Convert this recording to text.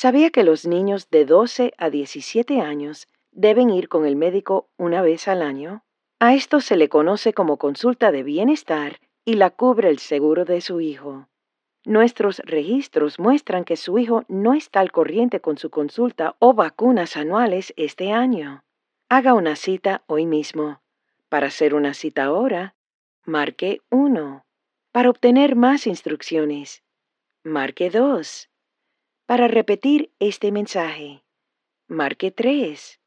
¿Sabía que los niños de 12 a 17 años deben ir con el médico una vez al año? A esto se le conoce como consulta de bienestar y la cubre el seguro de su hijo. Nuestros registros muestran que su hijo no está al corriente con su consulta o vacunas anuales este año. Haga una cita hoy mismo. Para hacer una cita ahora, marque 1. Para obtener más instrucciones, marque 2. Para repetir este mensaje, marque 3.